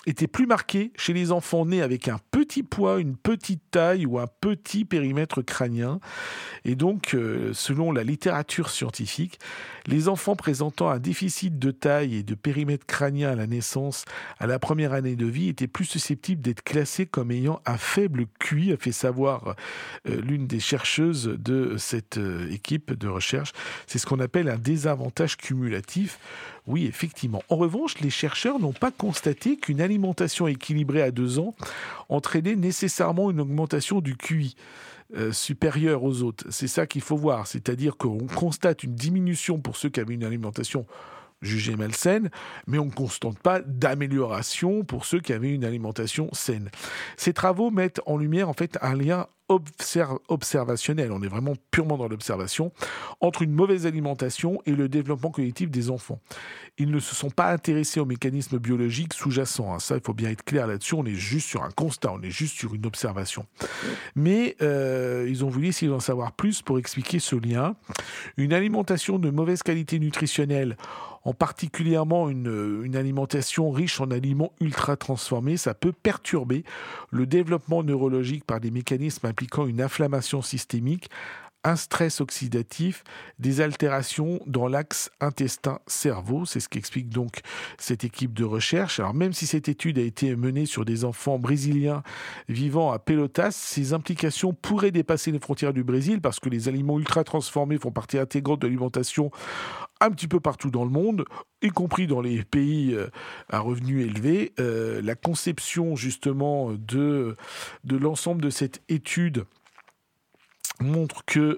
était plus marquée chez les enfants nés avec un petit poids, une petite taille ou un petit périmètre crânien. Et donc, selon la littérature scientifique, les enfants présentant un déficit de taille et de périmètre crânien à la naissance, à la première année de vie, étaient plus susceptibles d'être classés comme ayant un faible QI, a fait savoir l'une des chercheuses de cette équipe de recherche. C'est ce qu'on appelle un désavantage cumulatif. Oui, effectivement. En revanche, les chercheurs n'ont pas constaté qu'une alimentation équilibrée à 2 ans entraînait nécessairement une augmentation du QI supérieure aux autres. C'est ça qu'il faut voir. C'est-à-dire qu'on constate une diminution pour ceux qui avaient une alimentation jugée malsaine, mais on ne constate pas d'amélioration pour ceux qui avaient une alimentation saine. Ces travaux mettent en lumière en fait un lien observationnel, on est vraiment purement dans l'observation, entre une mauvaise alimentation et le développement cognitif des enfants. Ils ne se sont pas intéressés aux mécanismes biologiques sous-jacents. Ça, il faut bien être clair là-dessus. On est juste sur un constat, on est juste sur une observation. Mais ils ont voulu essayer d'en savoir plus pour expliquer ce lien. Une alimentation de mauvaise qualité nutritionnelle, en particulièrement une alimentation riche en aliments ultra transformés, ça peut perturber le développement neurologique par des mécanismes impliquant une inflammation systémique, un stress oxydatif, des altérations dans l'axe intestin-cerveau. C'est ce qu'explique donc cette équipe de recherche. Alors même si cette étude a été menée sur des enfants brésiliens vivant à Pelotas, ces implications pourraient dépasser les frontières du Brésil parce que les aliments ultra transformés font partie intégrante de l'alimentation un petit peu partout dans le monde, y compris dans les pays à revenus élevés. La conception justement de l'ensemble de cette étude montre que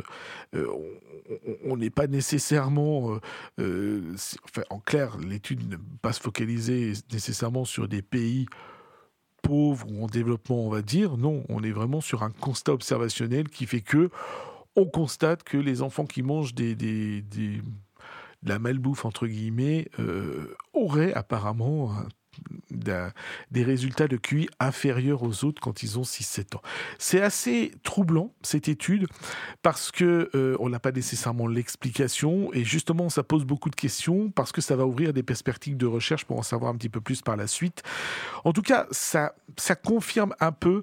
on n'est pas nécessairement... en clair, l'étude ne va pas se focaliser nécessairement sur des pays pauvres ou en développement, on va dire. Non, on est vraiment sur un constat observationnel qui fait que on constate que les enfants qui mangent de la malbouffe, entre guillemets, auraient apparemment des résultats de QI inférieurs aux autres quand ils ont 6-7 ans. C'est assez troublant, cette étude, parce que on n'a pas nécessairement l'explication, et justement, ça pose beaucoup de questions, parce que ça va ouvrir des perspectives de recherche pour en savoir un petit peu plus par la suite. En tout cas, ça confirme un peu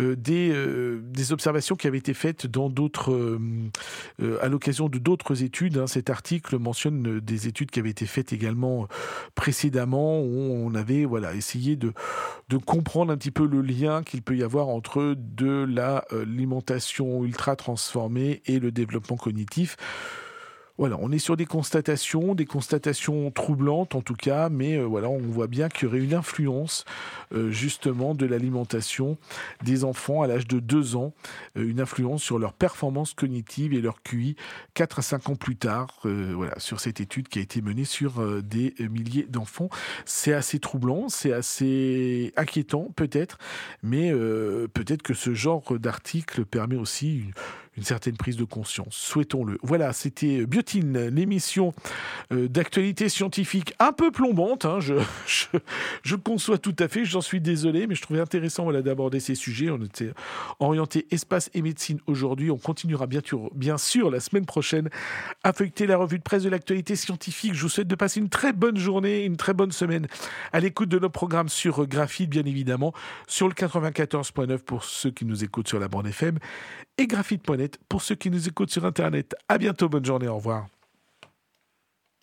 des observations qui avaient été faites dans d'autres, à l'occasion de d'autres études. Cet article mentionne des études qui avaient été faites également précédemment, où on avait essayer de comprendre un petit peu le lien qu'il peut y avoir entre de l'alimentation ultra transformée et le développement cognitif. Voilà, on est sur des constatations troublantes en tout cas, mais on voit bien qu'il y aurait une influence justement de l'alimentation des enfants à l'âge de 2 ans, une influence sur leur performance cognitive et leur QI 4 à 5 ans plus tard, sur cette étude qui a été menée sur des milliers d'enfants. C'est assez troublant, c'est assez inquiétant peut-être, mais peut-être que ce genre d'article permet aussi une certaine prise de conscience. Souhaitons-le. Voilà, c'était Biotine, l'émission d'actualité scientifique un peu plombante. Je conçois tout à fait, j'en suis désolé, mais je trouvais intéressant d'aborder ces sujets. On était orienté espace et médecine aujourd'hui. On continuera bien sûr la semaine prochaine à feuilleter la revue de presse de l'actualité scientifique. Je vous souhaite de passer une très bonne journée, une très bonne semaine à l'écoute de nos programmes sur Graphite, bien évidemment, sur le 94.9 pour ceux qui nous écoutent sur la bande FM et graphite.net pour ceux qui nous écoutent sur Internet. À bientôt, bonne journée, au revoir.